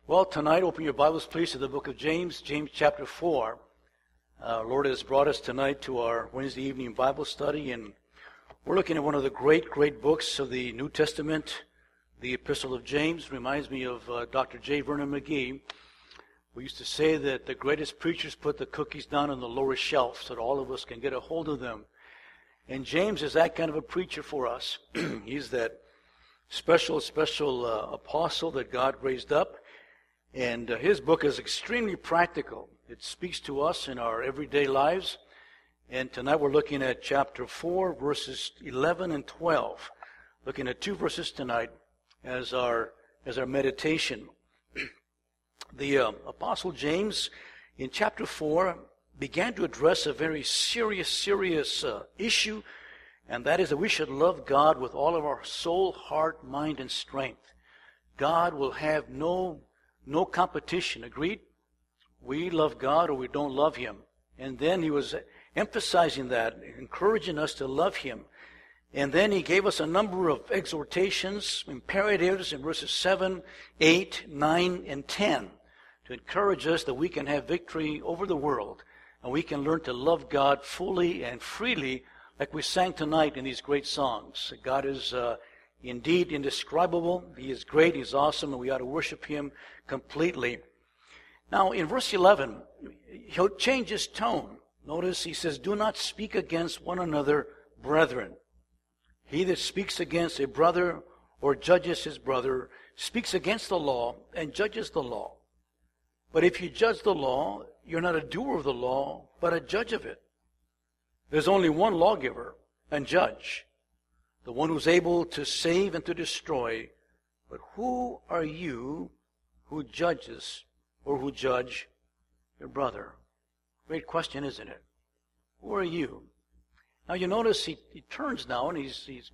Well, tonight, open your Bibles, please, to the book of James, James chapter 4. Lord has brought us tonight to our Wednesday evening Bible study, and we're looking at one of the great books of the New Testament, the Epistle of James. Reminds me of Dr. J. Vernon McGee. We used to say that the greatest preachers put the cookies down on the lower shelf so that all of us can get a hold of them. And James is that kind of a preacher for us. He's that special apostle that God raised up. And his book is extremely practical. It speaks to us in our everyday lives. And tonight we're looking at chapter 4, verses 11 and 12. Looking at two verses tonight as our meditation. The Apostle James, in chapter 4, began to address a very serious issue, and that is that we should love God with all of our soul, heart, mind, and strength. God will have no competition, agreed? We love God or we don't love Him. And then he was emphasizing that, encouraging us to love Him. And then he gave us a number of exhortations, imperatives in verses 7, 8, 9, and 10 to encourage us that we can have victory over the world and we can learn to love God fully and freely like we sang tonight in these great songs. God is indeed indescribable. He is great, He's awesome, and we ought to worship Him completely. Now, in verse 11, he'll change his tone. Notice he says, "Do not speak against one another, brethren. He that speaks against a brother or judges his brother speaks against the law and judges the law. But if you judge the law, you're not a doer of the law, but a judge of it. There's only one lawgiver and judge, the one who's able to save and to destroy. But who are you who judges or who judge your brother?" Great question, isn't it? Who are you? Now you notice he turns now and he's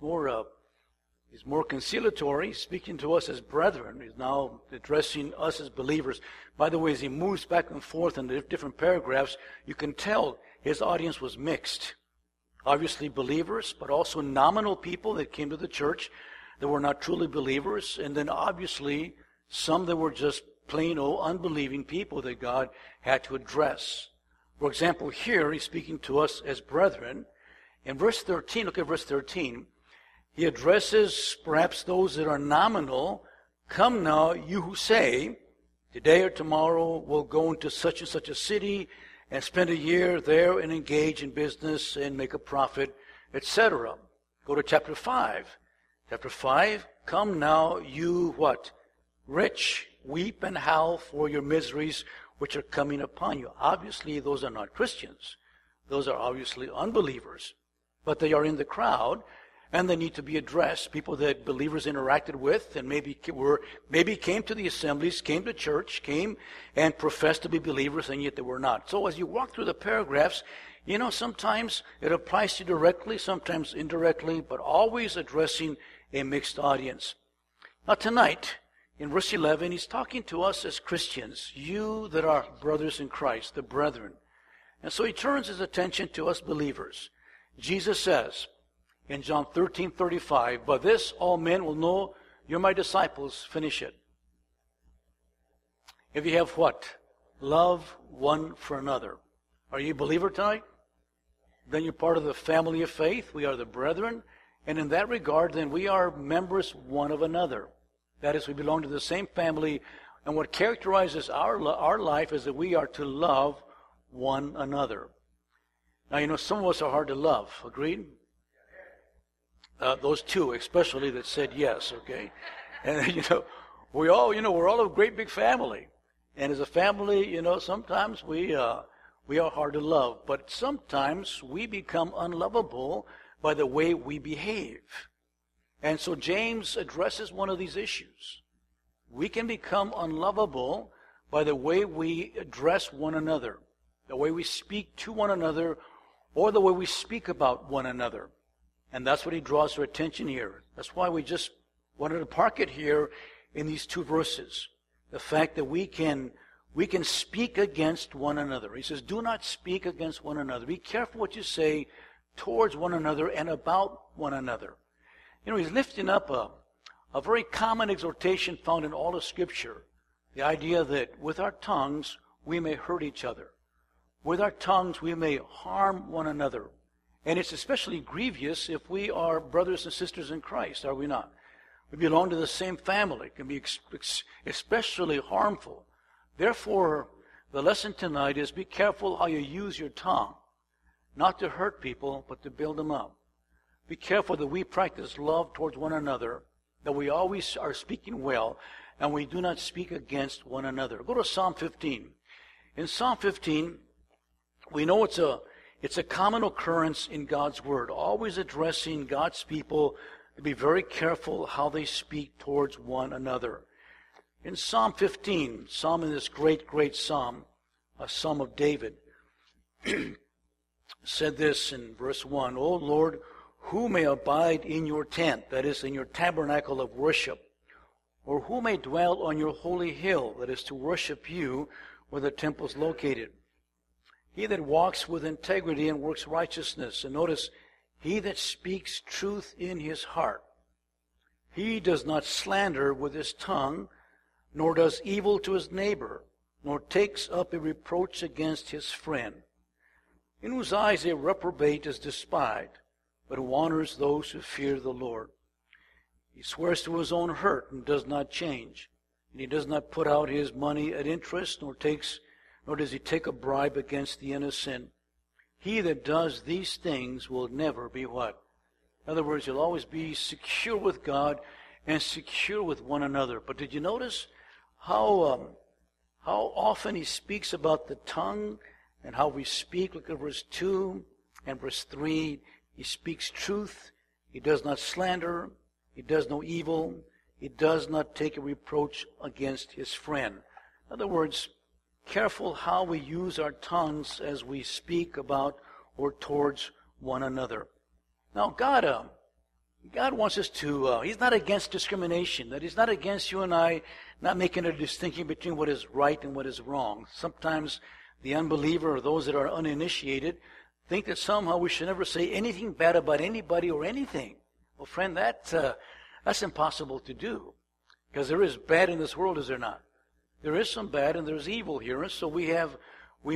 more conciliatory. He's speaking to us as brethren. He's now addressing us as believers. By the way, as he moves back and forth in the different paragraphs, you can tell his audience was mixed. Obviously believers, but also nominal people that came to the church that were not truly believers, and then obviously some that were just plain old unbelieving people that God had to address. For example, here he's speaking to us as brethren. In verse 13, look at verse 13. He addresses perhaps those that are nominal. "Come now, you who say, today or tomorrow we'll go into such and such a city and spend a year there and engage in business and make a profit, etc." Go to chapter 5. Chapter 5, "Come now, you what? Rich, weep and howl for your miseries which are coming upon you." Obviously, those are not Christians. Those are obviously unbelievers. But they are in the crowd, and they need to be addressed. People that believers interacted with and maybe came to the assemblies, came to church, came and professed to be believers, and yet they were not. So as you walk through the paragraphs, sometimes it applies to you directly, sometimes indirectly, but always addressing a mixed audience. Now tonight, in verse 11, he's talking to us as Christians, you that are brothers in Christ, the brethren. And so he turns his attention to us believers. Jesus says in John 13:35, "By this all men will know you're my disciples." Finish it. If you have what? Love one for another. Are you a believer tonight? Then you're part of the family of faith. We are the brethren. And in that regard, then we are members one of another. That is, we belong to the same family. And what characterizes our life is that we are to love one another. Now, some of us are hard to love. Agreed? Those two, especially, that said yes, okay? And, we're all a great big family. And as a family, sometimes we are hard to love. But sometimes we become unlovable by the way we behave. And so James addresses one of these issues. We can become unlovable by the way we address one another, the way we speak to one another, or the way we speak about one another. And that's what he draws our attention here. That's why we just wanted to park it here in these two verses. The fact that we can speak against one another. He says, do not speak against one another. Be careful what you say towards one another and about one another. He's lifting up a very common exhortation found in all of Scripture The idea that with our tongues we may hurt each other. With our tongues we may harm one another. And it's especially grievous if we are brothers and sisters in Christ, are we not? We belong to the same family. It can be especially harmful. Therefore, the lesson tonight is be careful how you use your tongue. Not to hurt people, but to build them up. Be careful that we practice love towards one another, that we always are speaking well, and we do not speak against one another. Go to Psalm 15. In Psalm 15, we know it's a common occurrence in God's Word, always addressing God's people to be very careful how they speak towards one another. In Psalm 15, Psalm in this great, great Psalm, a Psalm of David, said this in verse 1, O Lord, who may abide in your tent, that is, in your tabernacle of worship? Or who may dwell on your holy hill, that is, to worship you where the temple is located? He that walks with integrity and works righteousness. And notice, he that speaks truth in his heart. He does not slander with his tongue, nor does evil to his neighbor, nor takes up a reproach against his friend. In whose eyes a reprobate is despised, but who honors those who fear the Lord. He swears to his own hurt and does not change. And he does not put out his money at interest, nor does he take a bribe against the innocent. He that does these things will never be what? In other words, he'll always be secure with God and secure with one another. But did you notice how often he speaks about the tongue and how we speak? Look at verse 2 and verse 3. He speaks truth. He does not slander. He does no evil. He does not take a reproach against his friend. In other words, careful how we use our tongues as we speak about or towards one another. Now, God wants us to, He's not against discrimination. That He's not against you and I not making a distinction between what is right and what is wrong. Sometimes the unbeliever or those that are uninitiated think that somehow we should never say anything bad about anybody or anything. Well, friend, that's impossible to do. Because there is bad in this world, is there not? There is some bad and there's evil here. And so we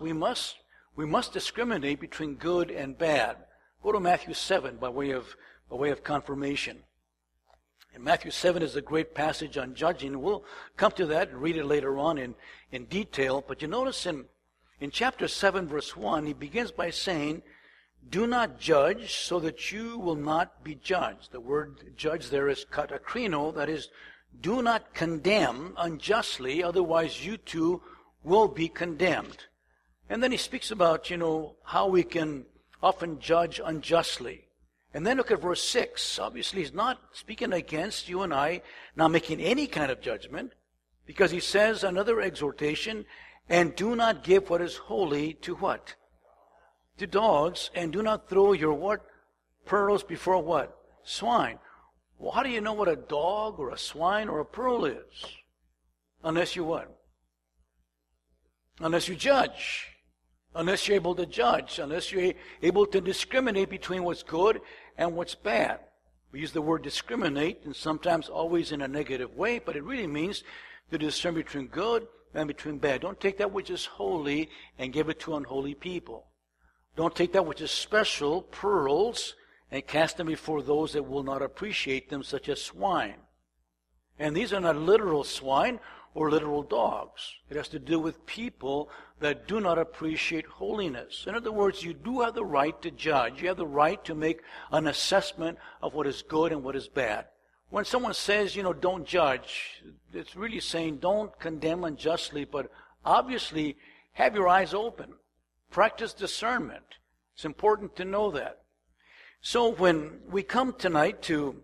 must discriminate between good and bad. Go to Matthew 7 by way of confirmation. And Matthew 7 is a great passage on judging. We'll come to that and read it later on in detail. But you notice in chapter 7, verse 1, he begins by saying, do not judge so that you will not be judged. The word judge there is katakrino, that is, do not condemn unjustly, otherwise you too will be condemned. And then he speaks about, how we can often judge unjustly. And then look at verse 6. Obviously, he's not speaking against you and I not making any kind of judgment, because he says another exhortation, and do not give what is holy to what? To dogs, and do not throw your what? Pearls before what? Swine. Well, how do you know what a dog or a swine or a pearl is? Unless you what? Unless you judge. Unless you're able to judge. Unless you're able to discriminate between what's good and what's bad. We use the word discriminate, and sometimes always in a negative way, but it really means to discern between good and between bad. Don't take that which is holy and give it to unholy people. Don't take that which is special, pearls, and cast them before those that will not appreciate them, such as swine. And these are not literal swine or literal dogs. It has to do with people that do not appreciate holiness. In other words, you do have the right to judge. You have the right to make an assessment of what is good and what is bad. When someone says, don't judge, it's really saying don't condemn unjustly, but obviously have your eyes open. Practice discernment. It's important to know that. So when we come tonight to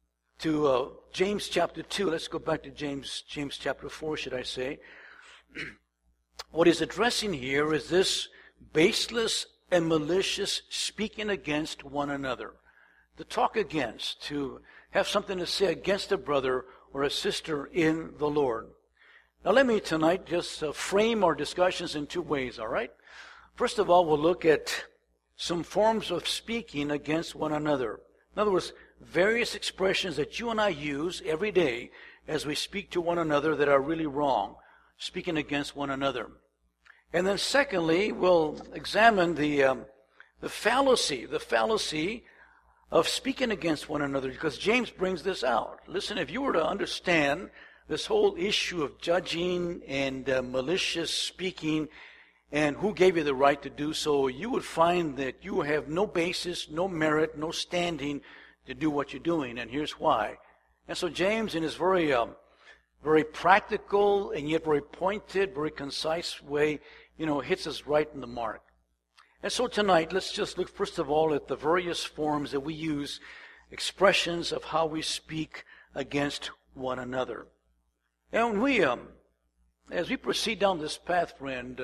James chapter 2, let's go back to James chapter 4, should I say. What he's addressing here is this baseless and malicious speaking against one another. To talk against, to have something to say against a brother or a sister in the Lord. Now let me tonight just frame our discussions in two ways, all right? First of all, we'll look at some forms of speaking against one another. In other words, various expressions that you and I use every day as we speak to one another that are really wrong, speaking against one another. And then secondly, we'll examine the fallacy of speaking against one another, because James brings this out. Listen, if you were to understand this whole issue of judging and malicious speaking and who gave you the right to do so, you would find that you have no basis, no merit, no standing to do what you're doing, and here's why. And so James, in his very practical and yet very pointed, very concise way, hits us right in the mark. And so tonight, let's just look first of all at the various forms that we use, expressions of how we speak against one another. And as we proceed down this path, friend,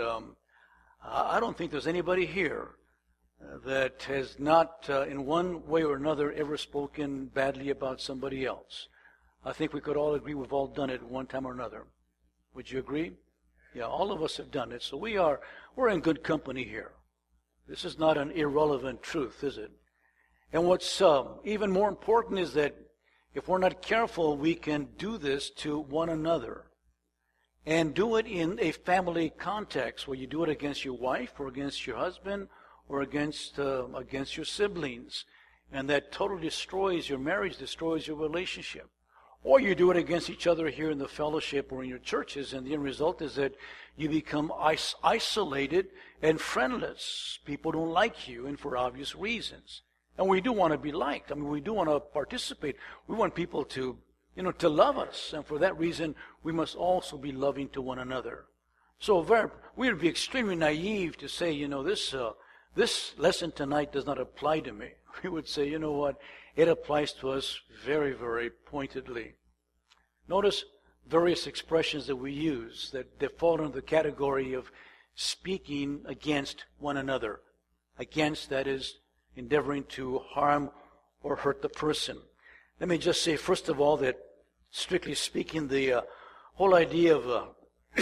I don't think there's anybody here that has not, in one way or another, ever spoken badly about somebody else. I think we could all agree we've all done it one time or another. Would you agree? Yeah, all of us have done it. So we're in good company here. This is not an irrelevant truth, is it? And what's even more important is that if we're not careful, we can do this to one another. And do it in a family context, where you do it against your wife or against your husband or against your siblings. And that totally destroys your marriage, destroys your relationship. Or you do it against each other here in the fellowship or in your churches, and the end result is that you become isolated and friendless. People don't like you, and for obvious reasons. And we do want to be liked. I mean, we do want to participate. We want people to love us. And for that reason, we must also be loving to one another. So we would be extremely naive to say, this lesson tonight does not apply to me. We would say, you know what? It applies to us very, very pointedly. Notice various expressions that we use that fall into the category of speaking against one another. Against, that is, endeavoring to harm or hurt the person. Let me just say, first of all, that strictly speaking, the whole idea of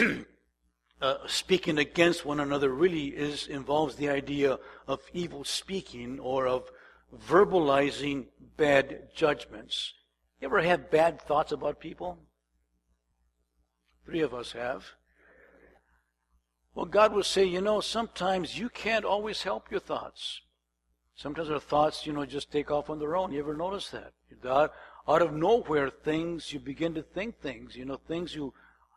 speaking against one another really involves the idea of evil speaking or of verbalizing bad judgments. You ever have bad thoughts about people? 3 of us have. Well, God will say, sometimes you can't always help your thoughts. Sometimes our thoughts, just take off on their own. You ever notice that? Out of nowhere, you begin to think things, things you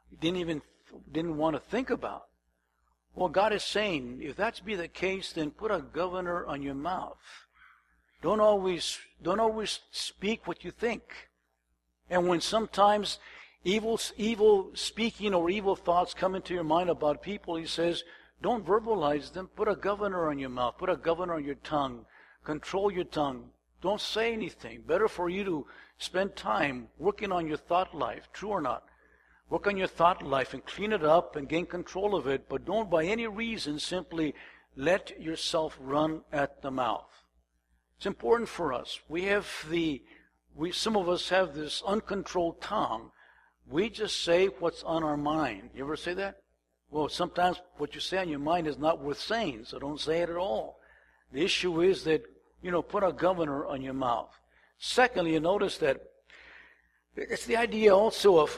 didn't want to think about. Well, God is saying, if that's be the case, then put a governor on your mouth. Don't always speak what you think. And when sometimes evil speaking or evil thoughts come into your mind about people, he says, don't verbalize them. Put a governor on your mouth. Put a governor on your tongue. Control your tongue. Don't say anything. Better for you to spend time working on your thought life, true or not. Work on your thought life and clean it up and gain control of it, but don't by any reason simply let yourself run at the mouth. It's important for us. Some of us have this uncontrolled tongue. We just say what's on our mind. You ever say that? Well, sometimes what you say on your mind is not worth saying, so don't say it at all. The issue is that, put a governor on your mouth. Secondly, you notice that it's the idea also of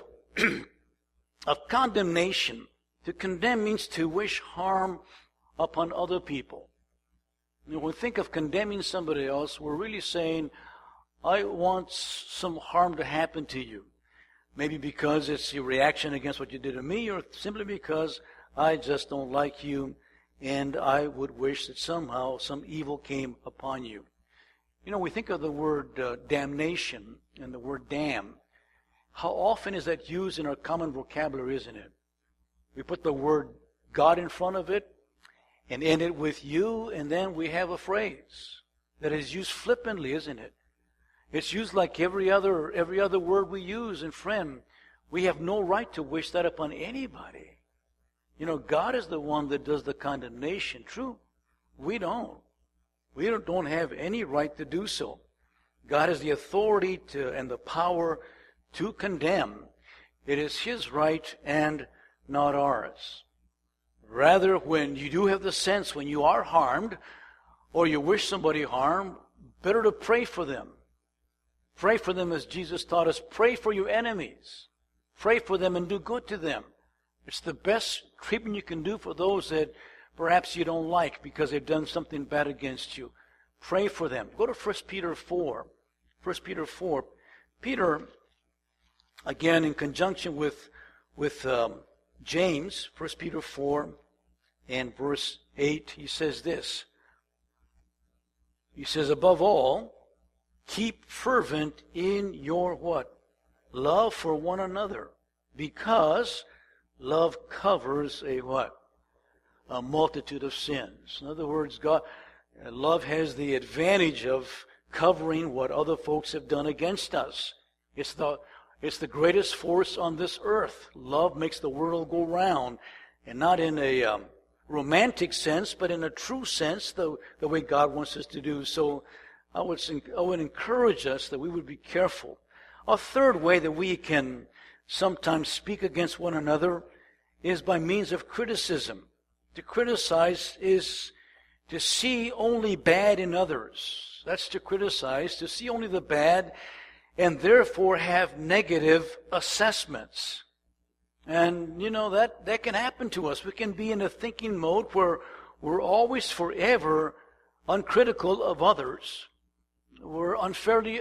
of condemnation. To condemn means to wish harm upon other people. When we think of condemning somebody else, we're really saying, I want some harm to happen to you. Maybe because it's your reaction against what you did to me, or simply because I just don't like you, and I would wish that somehow some evil came upon you. We think of the word damnation and the word damn. How often is that used in our common vocabulary, isn't it? We put the word God in front of it and end it with you, and then we have a phrase that is used flippantly, isn't it? It's used like every other word we use. And friend, we have no right to wish that upon anybody. God is the one that does the condemnation. True, we don't. We don't have any right to do so. God has the authority and the power to condemn. It is His right and not ours. Rather, when you do have the sense, when you are harmed, or you wish somebody harm, better to pray for them. Pray for them as Jesus taught us. Pray for your enemies. Pray for them and do good to them. It's the best treatment you can do for those that perhaps you don't like because they've done something bad against you. Pray for them. Go to 1 Peter 4. 1 Peter 4. Peter, again, in conjunction with James, 1 Peter 4 and verse 8, he says this. He says, above all, keep fervent in your what? Love for one another, because love covers a what? A multitude of sins. In other words, love has the advantage of covering what other folks have done against us. It's the greatest force on this earth. Love makes the world go round, and not in a romantic sense, but in a true sense, the way God wants us to do. So I would encourage us that we would be careful. A third way that we can sometimes speak against one another is by means of criticism. To criticize is to see only bad in others. That's to criticize, to see only the bad, and therefore have negative assessments. And, that can happen to us. We can be in a thinking mode where we're always forever uncritical of others. We're unfairly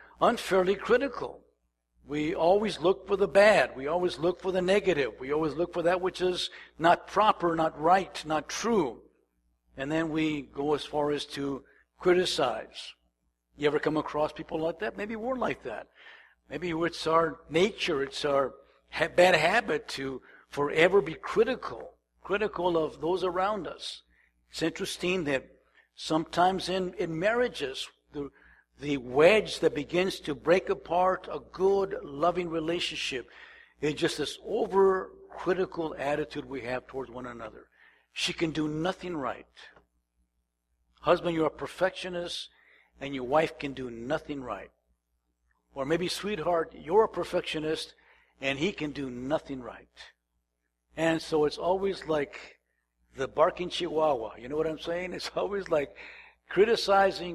critical. We always look for the bad. We always look for the negative. We always look for that which is not proper, not right, not true. And then we go as far as to criticize. You ever come across people like that? Maybe we're like that. Maybe it's our nature, it's our bad habit to forever be critical of those around us. It's interesting that sometimes in marriages, the wedge that begins to break apart a good, loving relationship is just this over-critical attitude we have towards one another. She can do nothing right. Husband, you're a perfectionist, and your wife can do nothing right. Or maybe, sweetheart, you're a perfectionist, and he can do nothing right. And so it's always like the barking chihuahua. You know what I'm saying? It's always like criticizing.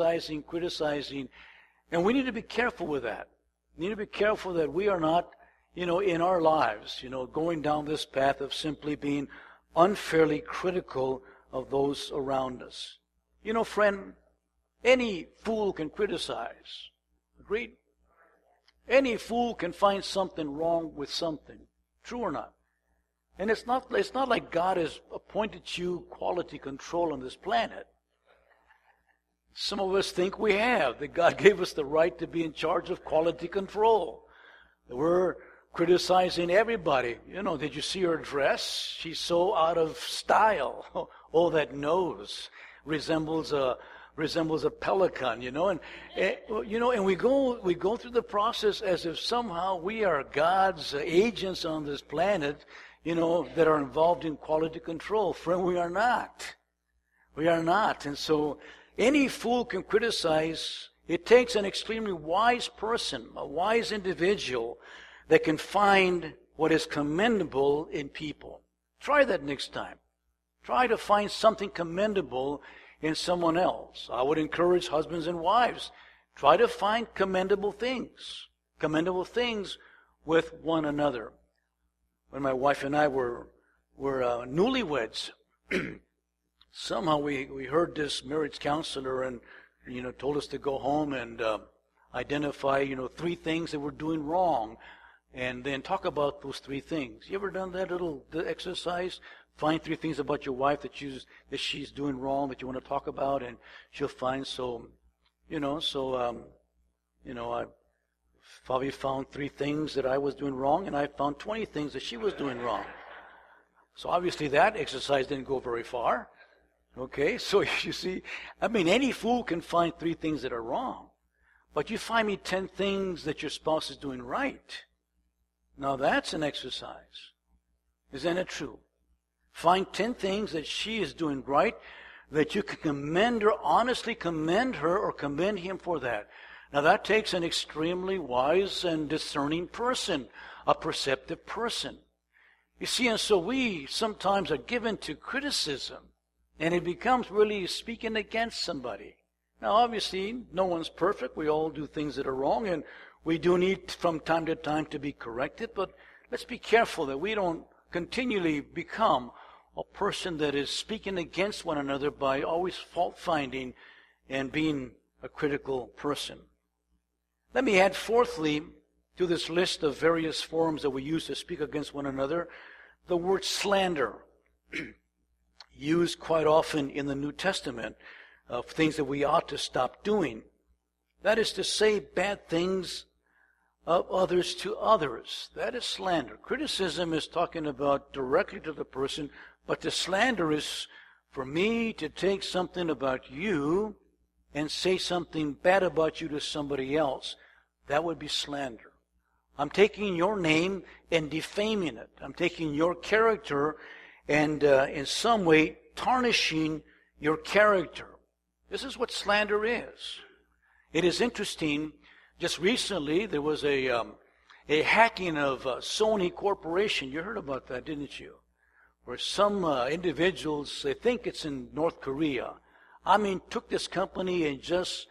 And we need to be careful with that. We need to be careful that we are not, in our lives, going down this path of simply being unfairly critical of those around us. Friend, any fool can criticize. Agreed? Any fool can find something wrong with something. True or not? And it's not like God has appointed you quality control on this planet. Some of us think we have, that God gave us the right to be in charge of quality control. We're criticizing everybody. Did you see her dress? She's so out of style. Oh, that nose resembles a pelican, and we go through the process as if somehow we are God's agents on this planet, that are involved in quality control. Friend, we are not. We are not. And so any fool can criticize. It takes an extremely wise person, a wise individual, that can find what is commendable in people. Try that next time. Try to find something commendable in someone else. I would encourage husbands and wives, try to find commendable things with one another. When my wife and I were newlyweds, somehow we heard this marriage counselor and told us to go home and identify 3 things that we're doing wrong, and then talk about those 3 things. You ever done that little exercise? Find 3 things about your wife that she's doing wrong that you want to talk about, and she'll find. I probably found 3 things that I was doing wrong, and I found 20 things that she was doing wrong. So obviously that exercise didn't go very far. Okay, so you see, any fool can find 3 things that are wrong, but you find me 10 things that your spouse is doing right. Now that's an exercise. Isn't it true? Find 10 things that she is doing right, that you can commend her, honestly commend her or commend him for that. Now that takes an extremely wise and discerning person, a perceptive person. You see, and so we sometimes are given to criticism, and it becomes really speaking against somebody. Now obviously, no one's perfect. We all do things that are wrong, and We do need from time to time to be corrected, but let's be careful that we don't continually become a person that is speaking against one another by always fault-finding and being a critical person. Let me add fourthly to this list of various forms that we use to speak against one another, the word slander, used quite often in the New Testament of things that we ought to stop doing. That is to say bad things of others to others. That is slander. Criticism is talking about directly to the person, but the slander is for me to take something about you and say something bad about you to somebody else. That would be slander. I'm taking your name and defaming it. I'm taking your character and in some way tarnishing your character. This is what slander is. It is interesting. Just recently, there was a hacking of Sony Corporation. You heard about that, didn't you? Where some individuals, they think it's in North Korea, took this company and just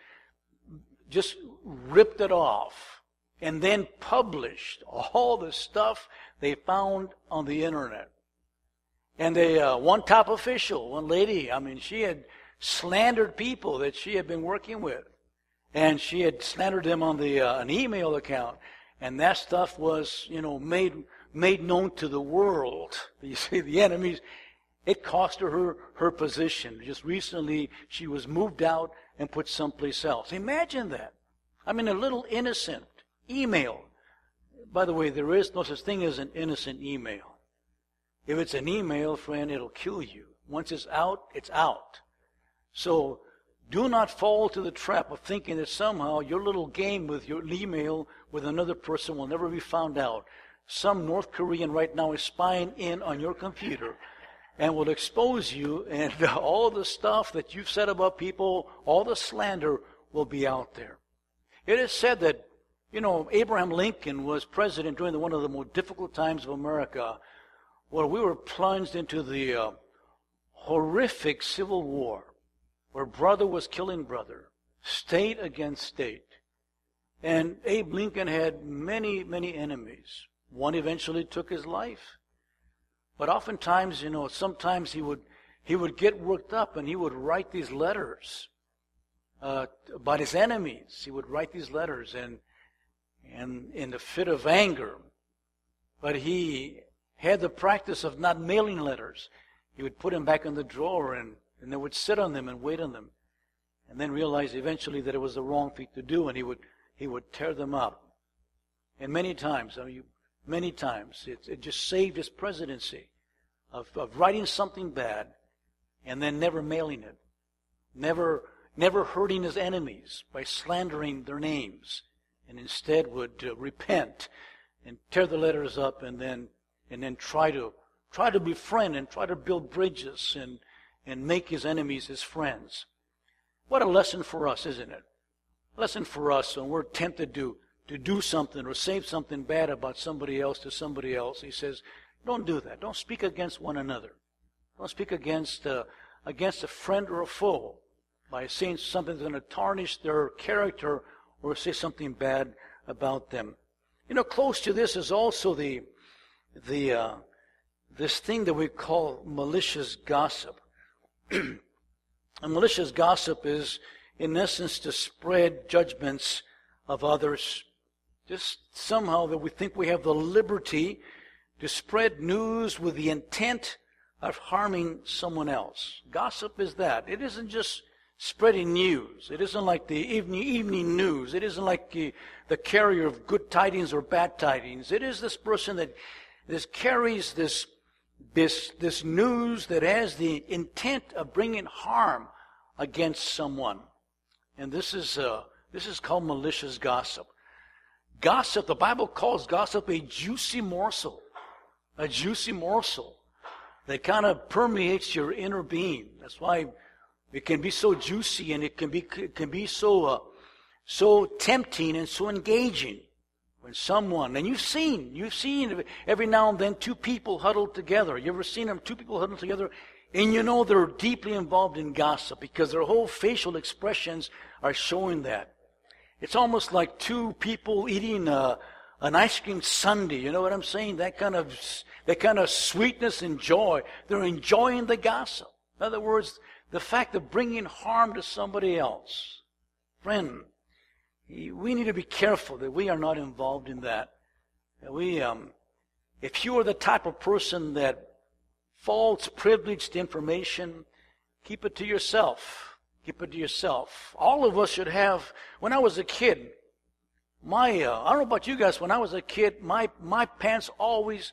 ripped it off and then published all the stuff they found on the internet. And one top official, one lady, she had slandered people that she had been working with. And she had slandered them on an email account. And that stuff was, made known to the world. You see, the enemies, it cost her position. Just recently, she was moved out and put someplace else. Imagine that. A little innocent email. By the way, there is no such thing as an innocent email. If it's an email, friend, it'll kill you. Once it's out, it's out. So, do not fall to the trap of thinking that somehow your little game with your email with another person will never be found out. Some North Korean right now is spying in on your computer and will expose you, and all the stuff that you've said about people, all the slander will be out there. It is said that, Abraham Lincoln was president during one of the most difficult times of America, where we were plunged into the horrific Civil War, where brother was killing brother, state against state. And Abe Lincoln had many, many enemies. One eventually took his life. But oftentimes, sometimes he would get worked up and he would write these letters about his enemies. He would write these letters and in a fit of anger. But he had the practice of not mailing letters. He would put them back in the drawer and they would sit on them and wait on them, and then realize eventually that it was the wrong thing to do, and he would tear them up. And many times, it just saved his presidency of writing something bad and then never mailing it, never hurting his enemies by slandering their names, and instead would repent and tear the letters up and then try to befriend and try to build bridges and make his enemies his friends. What a lesson for us, isn't it? A lesson for us when we're tempted to do something or say something bad about somebody else to somebody else. He says, don't do that. Don't speak against one another. Don't speak against a friend or a foe by saying something that's going to tarnish their character or say something bad about them. Close to this is also this thing that we call malicious gossip. And malicious gossip is, in essence, to spread judgments of others. Just somehow that we think we have the liberty to spread news with the intent of harming someone else. Gossip is that. It isn't just spreading news. It isn't like the evening news. It isn't like the carrier of good tidings or bad tidings. It is this person that carries this news that has the intent of bringing harm against someone. And this is called malicious gossip. Gossip, the Bible calls gossip a juicy morsel. A juicy morsel that kind of permeates your inner being. That's why it can be so juicy and it can be so tempting and so engaging. When someone, and you've seen every now and then two people huddled together. You ever seen them, two people huddled together? And they're deeply involved in gossip because their whole facial expressions are showing that. It's almost like two people eating an ice cream sundae. You know what I'm saying? That kind of sweetness and joy. They're enjoying the gossip. In other words, the fact of bringing harm to somebody else. Friend, we need to be careful that we are not involved in that. If you are the type of person that false privileged information, keep it to yourself. Keep it to yourself. All of us should have, when I was a kid, I don't know about you guys, when I was a kid, my pants always,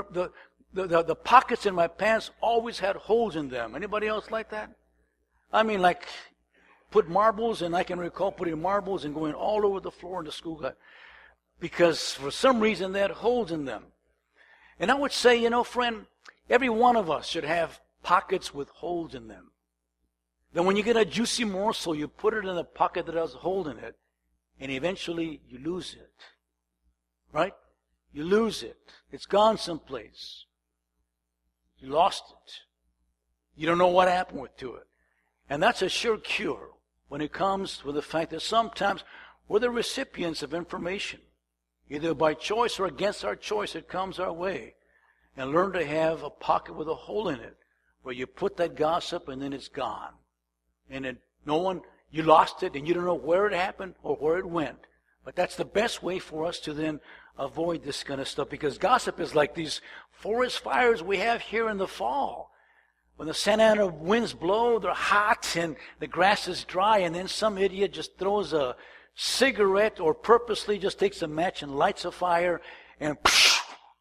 the pockets in my pants always had holes in them. Anybody else like that? I mean, like, put marbles, and I can recall putting marbles and going all over the floor in the school, because for some reason they had holes in them. And I would say, friend, every one of us should have pockets with holes in them. Then when you get a juicy morsel, you put it in a pocket that has a hole in it, and eventually you lose it. Right? You lose it. It's gone someplace. You lost it. You don't know what happened to it. And that's a sure cure when it comes with the fact that sometimes we're the recipients of information. Either by choice or against our choice, it comes our way. And learn to have a pocket with a hole in it where you put that gossip and then it's gone. And then you lost it and you don't know where it happened or where it went. But that's the best way for us to then avoid this kind of stuff, because gossip is like these forest fires we have here in the fall. When the Santa Ana winds blow, they're hot and the grass is dry, and then some idiot just throws a cigarette or purposely just takes a match and lights a fire, and the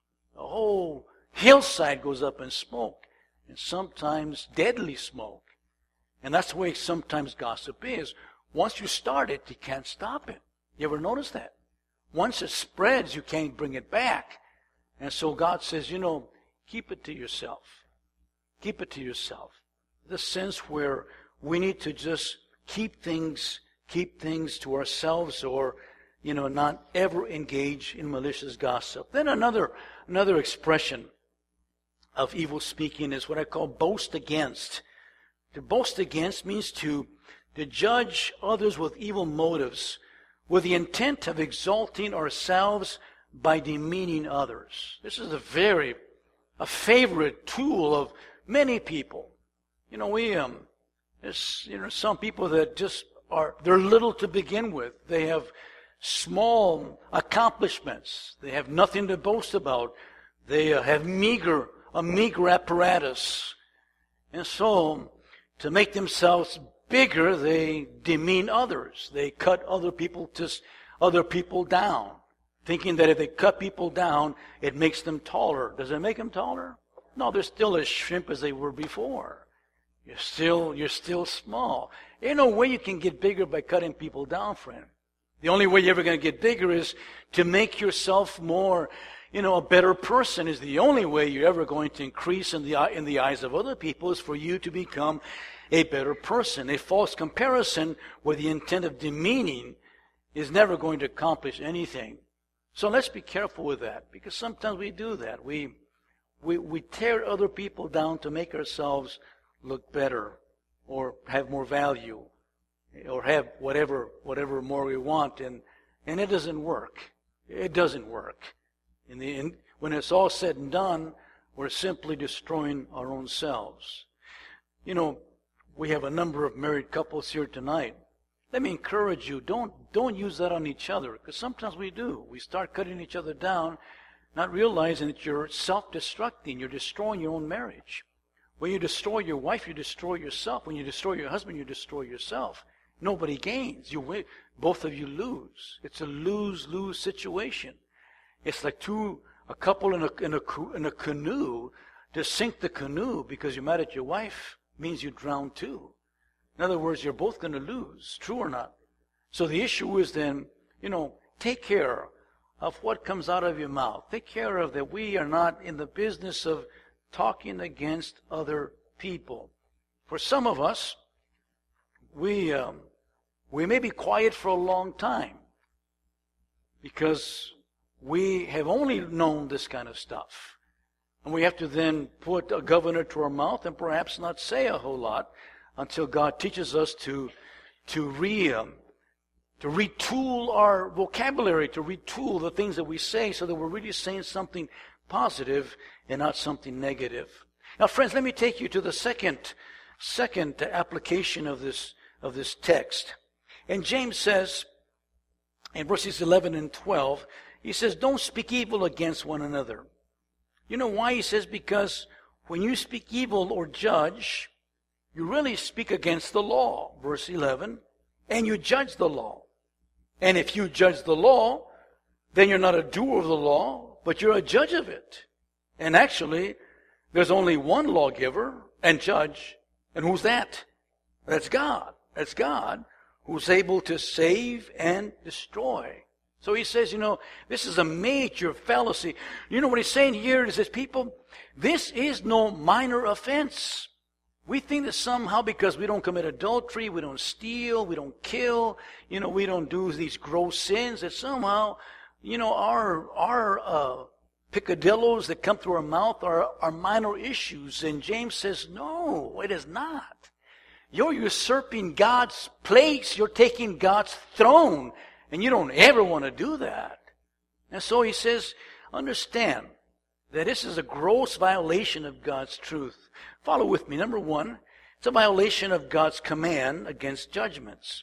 whole hillside goes up in smoke, and sometimes deadly smoke. And that's the way sometimes gossip is. Once you start it, you can't stop it. You ever notice that? Once it spreads, you can't bring it back. And so God says, keep it to yourself. Keep it to yourself. The sense where we need to just keep things to ourselves, or, not ever engage in malicious gossip. Then another expression of evil speaking is what I call boast against. To boast against means to judge others with evil motives, with the intent of exalting ourselves by demeaning others. This is a favorite tool of many people. There's some people that just they're little to begin with. They have small accomplishments. They have nothing to boast about. They have a meager apparatus. And so, to make themselves bigger, they demean others. They cut other people down, thinking that if they cut people down, it makes them taller. Does it make them taller? No, they're still as shrimp as they were before. You're still small. Ain't no way you can get bigger by cutting people down, friend. The only way you're ever going to get bigger is to make yourself more, a better person. Is the only way you're ever going to increase in the eyes of other people, is for you to become a better person. A false comparison with the intent of demeaning is never going to accomplish anything. So let's be careful with that, because sometimes we do that. We tear other people down to make ourselves look better, or have more value, or have whatever more we want, and it doesn't work. It doesn't work. When it's all said and done, we're simply destroying our own selves. We have a number of married couples here tonight. Let me encourage you, don't use that on each other, because sometimes we do. We start cutting each other down, not realizing that you're self-destructing. You're destroying your own marriage. When you destroy your wife, you destroy yourself. When you destroy your husband, you destroy yourself. Nobody gains. You win. Both of you lose. It's a lose-lose situation. It's like a couple in a canoe. To sink the canoe because you're mad at your wife means you drown too. In other words, you're both going to lose. True or not? So the issue is then, take care of what comes out of your mouth. Take care of that. We are not in the business of talking against other people. For some of us, we may be quiet for a long time because we have only known this kind of stuff. And we have to then put a governor to our mouth and perhaps not say a whole lot until God teaches us to to retool our vocabulary, to retool the things that we say so that we're really saying something positive and not something negative. Now, friends, let me take you to the second application of this text. And James says, in verses 11 and 12, he says, don't speak evil against one another. You know why? He says, because when you speak evil or judge, you really speak against the law, verse 11, and you judge the law. And if you judge the law, then you're not a doer of the law, but you're a judge of it. And actually, there's only one lawgiver and judge, and who's that? That's God. That's God who's able to save and destroy. So he says, this is a major fallacy. You know what he's saying here is that people, this is no minor offense. We think that somehow because we don't commit adultery, we don't steal, we don't kill, we don't do these gross sins, that somehow, our picadillos that come through our mouth are minor issues. And James says, no, it is not. You're usurping God's place. You're taking God's throne. And you don't ever want to do that. And so he says, understand that this is a gross violation of God's truth. Follow with me. Number one, it's a violation of God's command against judgments.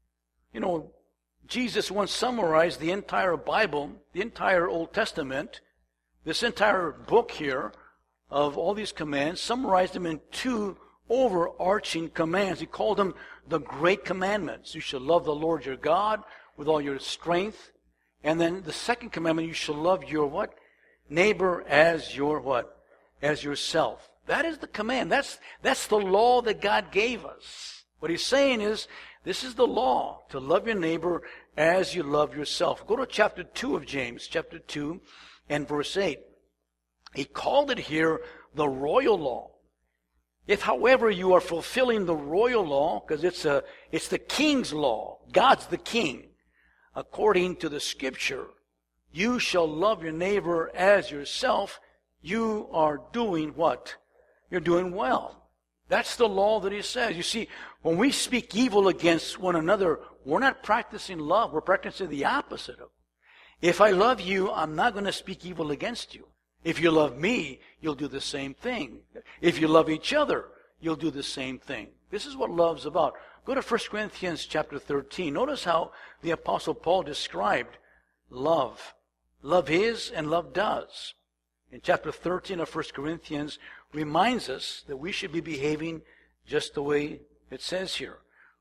Jesus once summarized the entire Bible, the entire Old Testament, this entire book here of all these commands, summarized them in two overarching commands. He called them the Great Commandments. You shall love the Lord your God with all your strength. And then the second commandment, you shall love your what? Neighbor as your what? As yourself. That is the command. That's the law that God gave us. What he's saying is, this is the law, to love your neighbor as you love yourself. Go to chapter 2 of James, chapter 2 and verse 8. He called it here the royal law. If, however, you are fulfilling the royal law, because it's the king's law, God's the king, according to the scripture, you shall love your neighbor as yourself, you are doing what? You're doing well. That's the law that he says. You see, when we speak evil against one another, we're not practicing love. We're practicing the opposite of it. If I love you, I'm not going to speak evil against you. If you love me, you'll do the same thing. If you love each other, you'll do the same thing. This is what love's about. Go to 1 Corinthians chapter 13. Notice how the Apostle Paul described love. Love is and love does. In chapter 13 of 1 Corinthians reminds us that we should be behaving just the way it says here.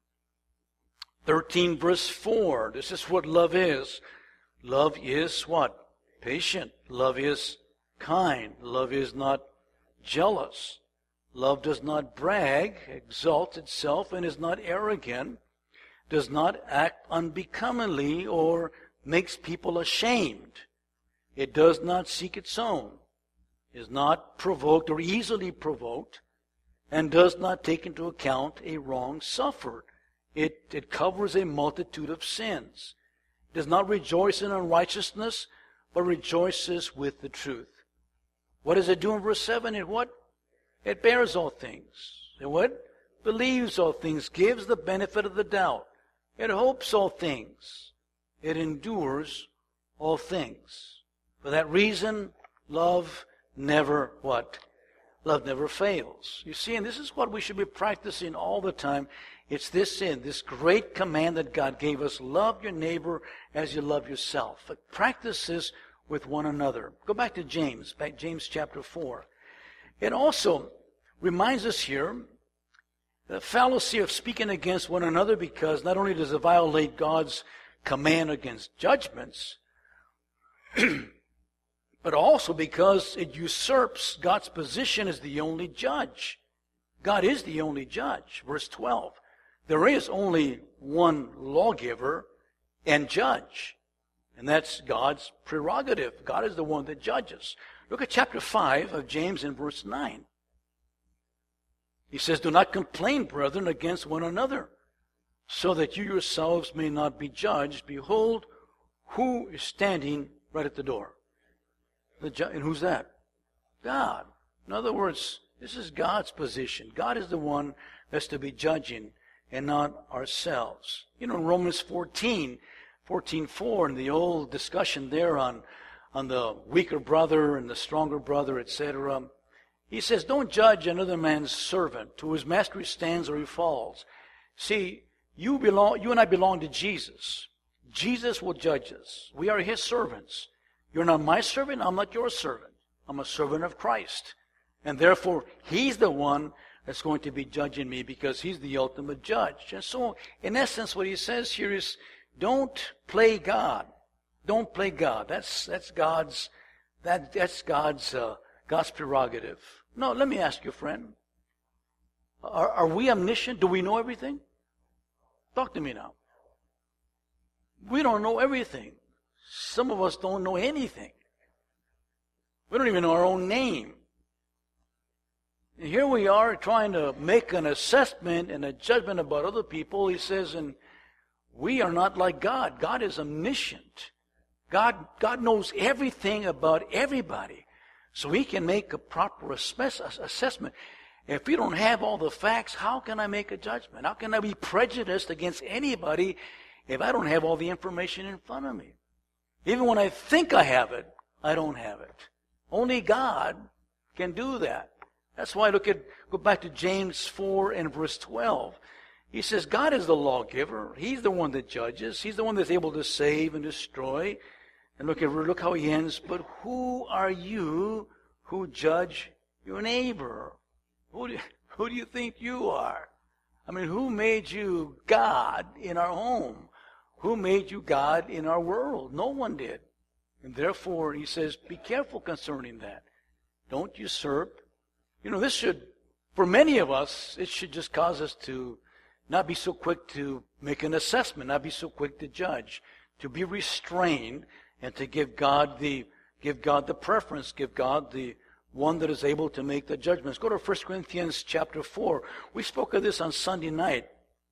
13 verse 4. This is what love is. Love is what? Patient. Love is kind. Love is not jealous. Love does not brag, exalt itself, and is not arrogant, does not act unbecomingly or makes people ashamed. It does not seek its own, is not provoked or easily provoked, and does not take into account a wrong suffered. It covers a multitude of sins. It does not rejoice in unrighteousness, but rejoices with the truth. What does it do in verse 7? It bears all things. It what? Believes all things, gives the benefit of the doubt. It hopes all things. It endures all things. For that reason, love never what? Love never fails. You see, and this is what we should be practicing all the time. It's this great command that God gave us. Love your neighbor as you love yourself. But practice this with one another. Go back to James chapter 4. It also reminds us here the fallacy of speaking against one another, because not only does it violate God's command against judgments, but also because it usurps God's position as the only judge. God is the only judge. Verse 12. There is only one lawgiver and judge. And that's God's prerogative. God is the one that judges. Look at chapter 5 of James in verse 9. He says, do not complain, brethren, against one another, so that you yourselves may not be judged. Behold, who is standing right at the door? And who's that? God. In other words, this is God's position. God is the one that's to be judging. and not ourselves. You know, in Romans 14:4, in the old discussion there on the weaker brother and the stronger brother, etc., he says, don't judge another man's servant. To his master he stands or he falls. See, you and I belong to Jesus. Jesus will judge us. We are his servants. You're not my servant, I'm not your servant. I'm a servant of Christ. And therefore, he's the one that's going to be judging me because he's the ultimate judge. And so, in essence, what he says here is, don't play God. Don't play God. That's God's prerogative. No, let me ask you, friend. Are we omniscient? Do we know everything? Talk to me now. We don't know everything. Some of us don't know anything. We don't even know our own name. And here we are trying to make an assessment and a judgment about other people. He says, and we are not like God. God is omniscient. God knows everything about everybody. So he can make a proper assessment. If we don't have all the facts, how can I make a judgment? How can I be prejudiced against anybody if I don't have all the information in front of me? Even when I think I have it, I don't have it. Only God can do that. That's why go back to James 4 and verse 12. He says God is the lawgiver. He's the one that judges. He's the one that's able to save and destroy. And look how he ends. But who are you who judge your neighbor? Who do you think you are? I mean, who made you God in our home? Who made you God in our world? No one did. And therefore, he says, be careful concerning that. Don't usurp. You know, this should, for many of us, it should just cause us to not be so quick to make an assessment, not be so quick to judge, to be restrained, and to give God the preference, give God the one that is able to make the judgments. Go to 1 Corinthians chapter 4. We spoke of this on Sunday night.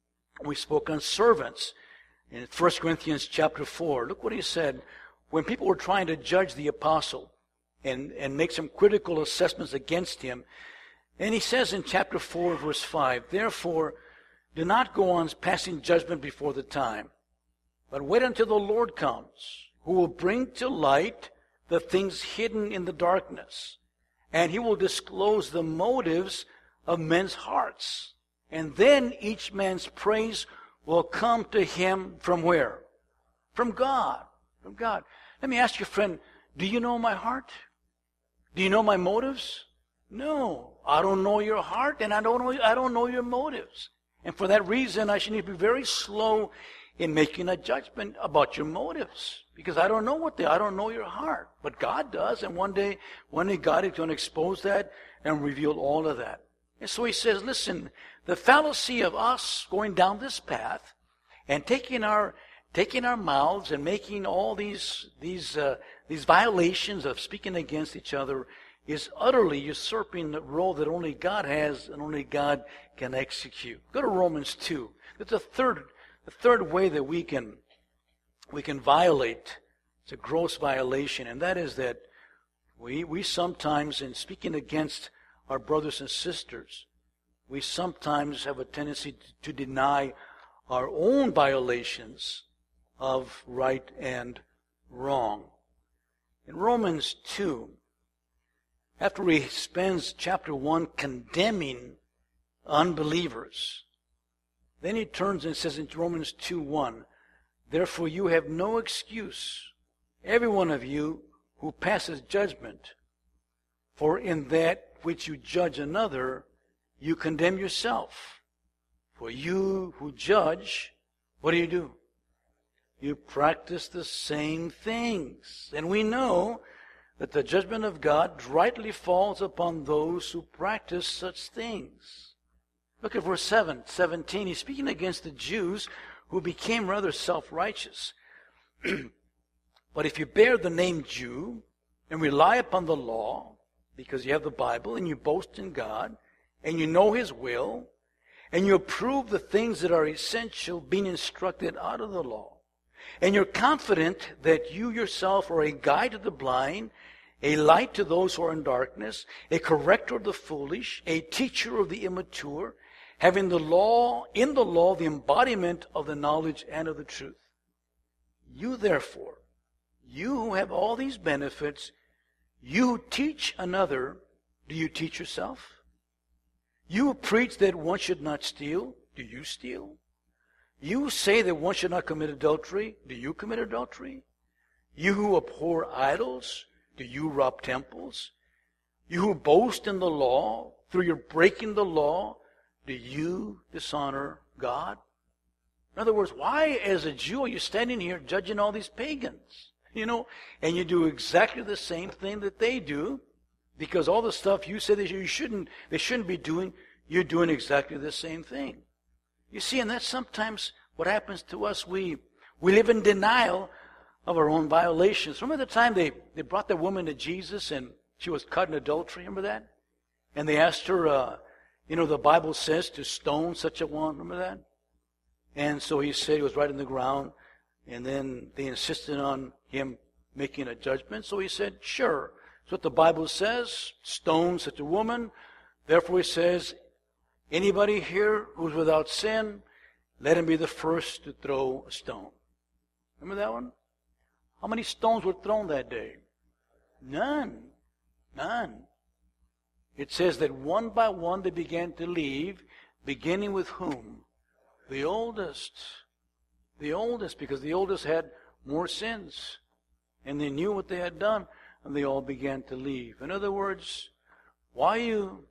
We spoke on servants in 1 Corinthians chapter 4. Look what he said when people were trying to judge the apostle and make some critical assessments against him. And he says in chapter 4, verse 5, therefore, do not go on passing judgment before the time, but wait until the Lord comes, who will bring to light the things hidden in the darkness, and he will disclose the motives of men's hearts. And then each man's praise will come to him from where? From God. From God. Let me ask you, friend, do you know my heart? Do you know my motives? No. I don't know your heart, and I don't know your motives. And for that reason, I should need to be very slow in making a judgment about your motives. Because I don't know I don't know your heart. But God does, and one day God is going to expose that and reveal all of that. And so he says, listen, the fallacy of us going down this path and taking our mouths and making all these violations of speaking against each other is utterly usurping the role that only God has and only God can execute. Go to Romans 2. It's the third way that we can violate. It's a gross violation, and that is that we sometimes, in speaking against our brothers and sisters, we sometimes have a tendency to deny our own violations of right and wrong. In Romans 2, after he spends chapter 1 condemning unbelievers, then he turns and says in Romans 2:1, therefore you have no excuse, every one of you who passes judgment, for in that which you judge another, you condemn yourself. For you who judge, what do? You practice the same things. And we know that the judgment of God rightly falls upon those who practice such things. Look at verse 17. He's speaking against the Jews who became rather self-righteous. But if you bear the name Jew and rely upon the law, because you have the Bible and you boast in God, and you know His will, and you approve the things that are essential, being instructed out of the law, and you're confident that you yourself are a guide to the blind, a light to those who are in darkness, a corrector of the foolish, a teacher of the immature, having the law, in the law, the embodiment of the knowledge and of the truth. You therefore, you who have all these benefits, you who teach another, do you teach yourself? You who preach that one should not steal, do you steal? You who say that one should not commit adultery, do you commit adultery? You who abhor idols, do you rob temples? You who boast in the law, through your breaking the law, do you dishonor God? In other words, why as a Jew are you standing here judging all these pagans? And you do exactly the same thing that they do, because all the stuff you say that they shouldn't be doing, you're doing exactly the same thing. You see, and that's sometimes what happens to us. We live in denial of our own violations. Remember the time they brought that woman to Jesus and she was caught in adultery? Remember that? And they asked her, the Bible says to stone such a one. Remember that? And so he said he was right in the ground. And then they insisted on him making a judgment. So he said, sure. That's what the Bible says. Stone such a woman. Therefore he says, anybody here who's without sin, let him be the first to throw a stone. Remember that one? How many stones were thrown that day? None. None. It says that one by one they began to leave, beginning with whom? The oldest. The oldest, because the oldest had more sins. And they knew what they had done, and they all began to leave. In other words, why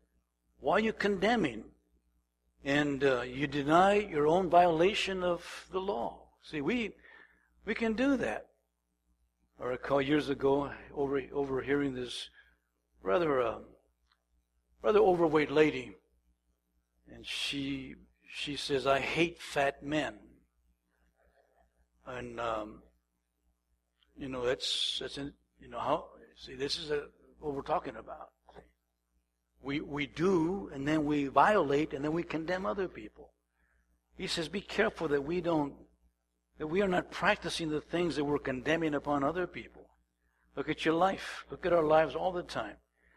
are you condemning? And you deny your own violation of the law. See, we can do that. I recall years ago overhearing this rather overweight lady, and she says, "I hate fat men." And this is what we're talking about. We do, and then we violate, and then we condemn other people. He says, be careful that we are not practicing the things that we're condemning upon other people. Look at your life. Look at our lives all the time.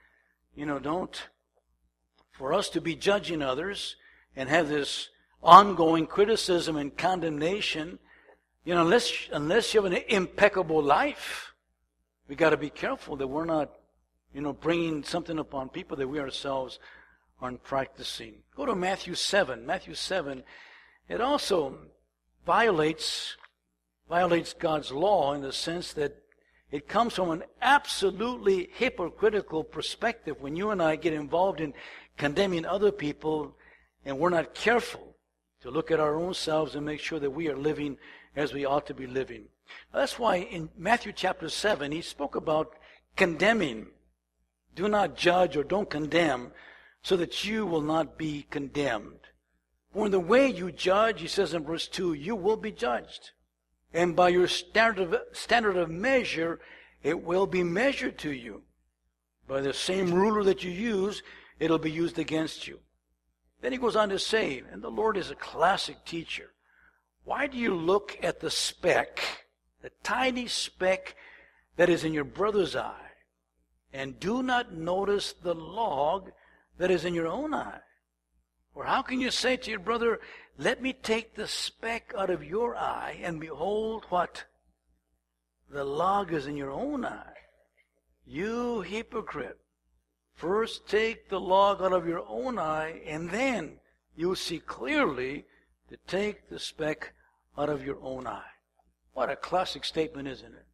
For us to be judging others and have this ongoing criticism and condemnation, unless you have an impeccable life, we got to be careful that we're not bringing something upon people that we ourselves aren't practicing. Go to Matthew 7. Matthew 7, it also violates God's law in the sense that it comes from an absolutely hypocritical perspective when you and I get involved in condemning other people and we're not careful to look at our own selves and make sure that we are living as we ought to be living. Now, that's why in Matthew chapter 7, he spoke about condemning. Do not judge or don't condemn so that you will not be condemned. For in the way you judge, he says in verse 2, you will be judged. And by your standard of measure, it will be measured to you. By the same ruler that you use, it'll be used against you. Then he goes on to say, and the Lord is a classic teacher, why do you look at the speck, the tiny speck that is in your brother's eye, and do not notice the log that is in your own eye? Or how can you say to your brother, let me take the speck out of your eye, and behold what? The log is in your own eye. You hypocrite. First take the log out of your own eye, and then you'll see clearly to take the speck out of your own eye. What a classic statement, isn't it?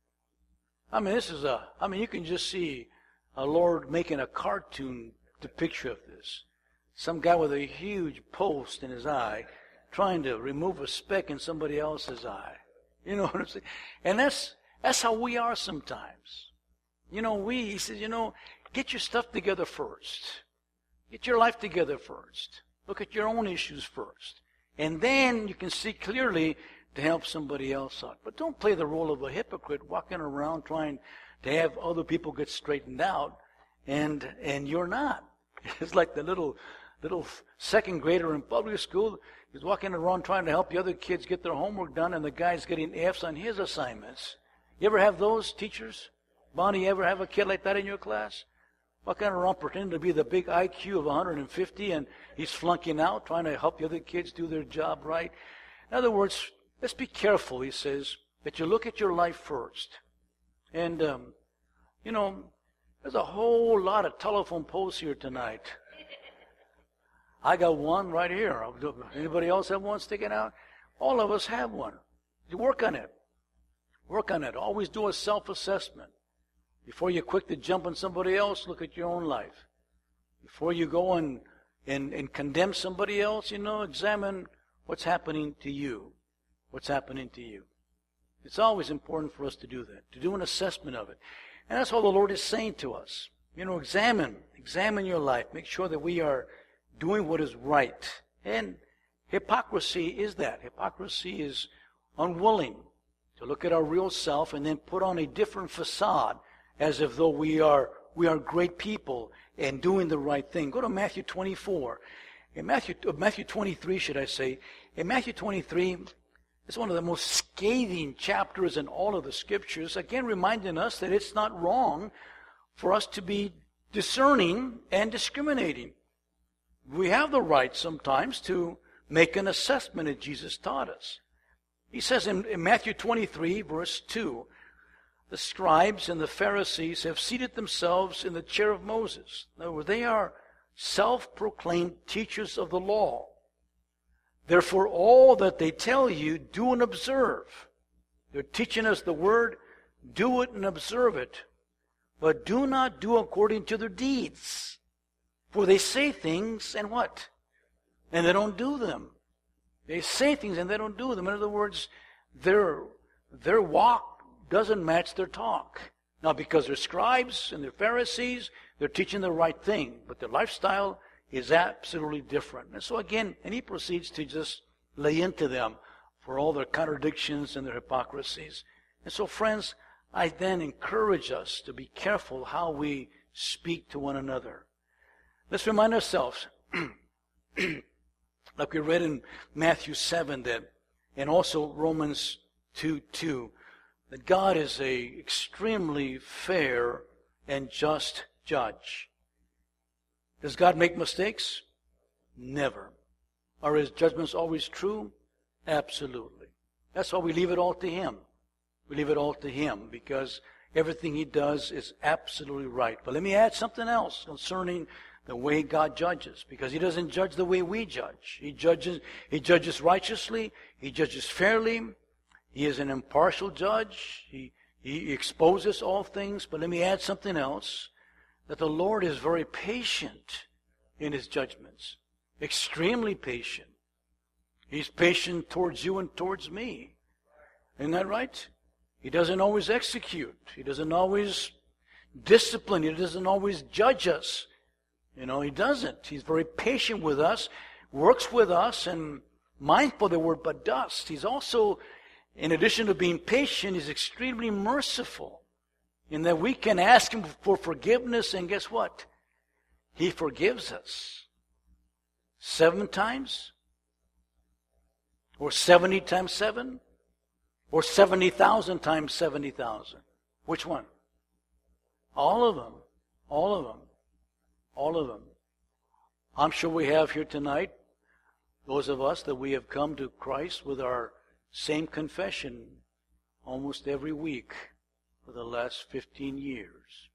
You can just see our Lord making a cartoon picture of this. Some guy with a huge post in his eye trying to remove a speck in somebody else's eye. You know what I'm saying? And that's how we are sometimes. He says, get your stuff together first. Get your life together first. Look at your own issues first. And then you can see clearly to help somebody else out. But don't play the role of a hypocrite walking around trying to have other people get straightened out and you're not. It's like the little second grader in public school. He's walking around trying to help the other kids get their homework done, and the guy's getting F's on his assignments. You ever have those teachers? Bonnie, you ever have a kid like that in your class? Walking around pretending to be the big IQ of 150 and he's flunking out, trying to help the other kids do their job right. In other words, let's be careful, he says, that you look at your life first. And, there's a whole lot of telephone poles here tonight. I got one right here. Anybody else have one sticking out? All of us have one. You work on it. Work on it. Always do a self-assessment. Before you're quick to jump on somebody else, look at your own life. Before you go and condemn somebody else, examine what's happening to you. What's happening to you. It's always important for us to do that, to do an assessment of it. And that's all the Lord is saying to us. Examine your life. Make sure that we are doing what is right. And hypocrisy is that. Hypocrisy is unwilling to look at our real self and then put on a different facade as if though we are great people and doing the right thing. Go to Matthew 24. In Matthew 23, should I say. In Matthew 23, it's one of the most scathing chapters in all of the Scriptures, again reminding us that it's not wrong for us to be discerning and discriminating. We have the right sometimes to make an assessment as Jesus taught us. He says in Matthew 23, verse 2, the scribes and the Pharisees have seated themselves in the chair of Moses. In other words, they are self-proclaimed teachers of the law. Therefore, all that they tell you, do and observe. They're teaching us the word, do it and observe it. But do not do according to their deeds. For they say things and what? And they don't do them. They say things and they don't do them. In other words, their walk doesn't match their talk. Now, because they're scribes and they're Pharisees, they're teaching the right thing. But their lifestyle is absolutely different. And so again, and he proceeds to just lay into them for all their contradictions and their hypocrisies. And so friends, I then encourage us to be careful how we speak to one another. Let's remind ourselves, like we read in Matthew 7, that, and also Romans 2:2, that God is a extremely fair and just judge. Does God make mistakes? Never. Are His judgments always true? Absolutely. That's why we leave it all to Him. We leave it all to Him because everything He does is absolutely right. But let me add something else concerning the way God judges, because He doesn't judge the way we judge. He judges righteously. He judges fairly. He is an impartial judge. He exposes all things. But let me add something else. That the Lord is very patient in His judgments. Extremely patient. He's patient towards you and towards me. Isn't that right? He doesn't always execute. He doesn't always discipline. He doesn't always judge us. He doesn't. He's very patient with us, works with us, and mindful of the word but dust. He's also, in addition to being patient, He's extremely merciful. In that we can ask Him for forgiveness, and guess what? He forgives us. 7 times? Or 70 times 7? Or 70,000 times 70,000? Which one? All of them. All of them. All of them. I'm sure we have here tonight, those of us that we have come to Christ with our same confession almost every week for the last 15 years.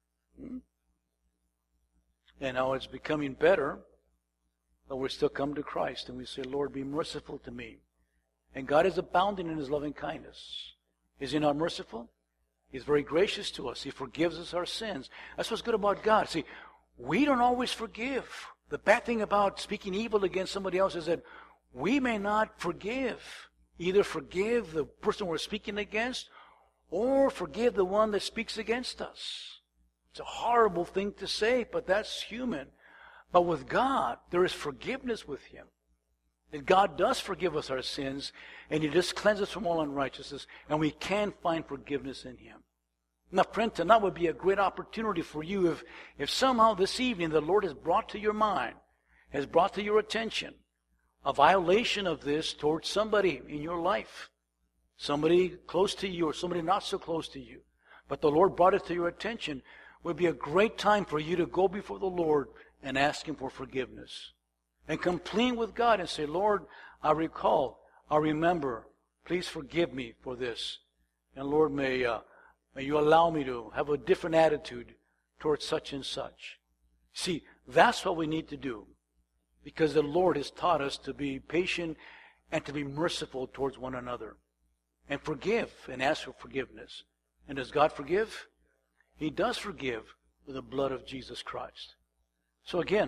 And now it's becoming better, but we still come to Christ and we say, Lord, be merciful to me. And God is abounding in His loving kindness. Is He not merciful? He's very gracious to us. He forgives us our sins. That's what's good about God. See, we don't always forgive. The bad thing about speaking evil against somebody else is that we may not forgive. Either forgive the person we're speaking against, or forgive the one that speaks against us. It's a horrible thing to say, but that's human. But with God, there is forgiveness with Him. And God does forgive us our sins, and He just cleanses us from all unrighteousness, and we can find forgiveness in Him. Now, friend, tonight would be a great opportunity for you if somehow this evening the Lord has brought to your mind, has brought to your attention, a violation of this towards somebody in your life. Somebody close to you or somebody not so close to you. But the Lord brought it to your attention. would be a great time for you to go before the Lord and ask Him for forgiveness. And come clean with God and say, Lord, I remember, please forgive me for this. And Lord, may you allow me to have a different attitude towards such and such. See, that's what we need to do. Because the Lord has taught us to be patient and to be merciful towards one another. And forgive and ask for forgiveness. And does God forgive? He does forgive with the blood of Jesus Christ. So again,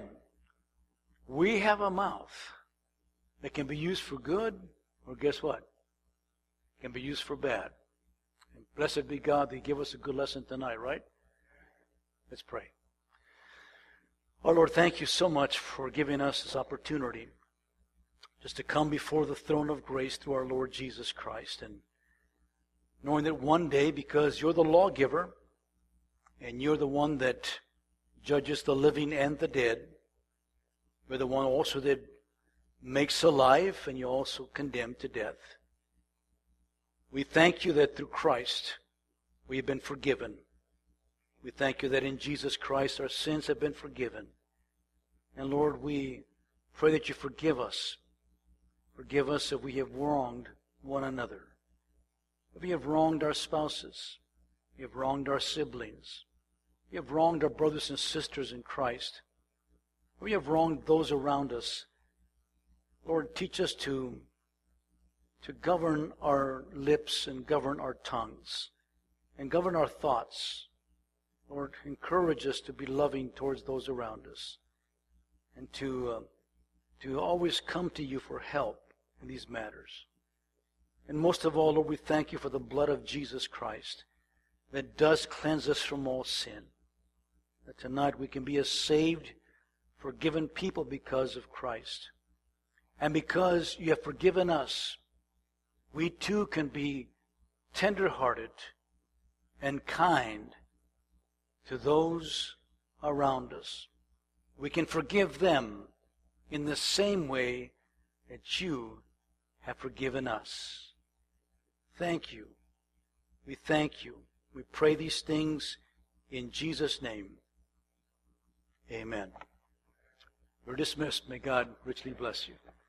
we have a mouth that can be used for good, or guess what? Can be used for bad. And blessed be God that He gave us a good lesson tonight, right? Let's pray. Oh Lord, thank you so much for giving us this opportunity just to come before the throne of grace through our Lord Jesus Christ, and knowing that one day, because you're the lawgiver and you're the one that judges the living and the dead, you're the one also that makes alive and you also condemn to death. We thank you that through Christ we have been forgiven. We thank you that in Jesus Christ our sins have been forgiven. And Lord, we pray that you forgive us. Forgive us if we have wronged one another. If we have wronged our spouses. If we have wronged our siblings. If we have wronged our brothers and sisters in Christ. If we have wronged those around us. Lord, teach us to govern our lips and govern our tongues. And govern our thoughts. Lord, encourage us to be loving towards those around us. And to always come to you for help in these matters. And most of all, Lord, we thank you for the blood of Jesus Christ that does cleanse us from all sin. That tonight we can be a saved, forgiven people because of Christ. And because you have forgiven us, we too can be tender-hearted and kind to those around us. We can forgive them in the same way that you have forgiven us. Thank you. We thank you. We pray these things in Jesus' name. Amen. We're dismissed. May God richly bless you.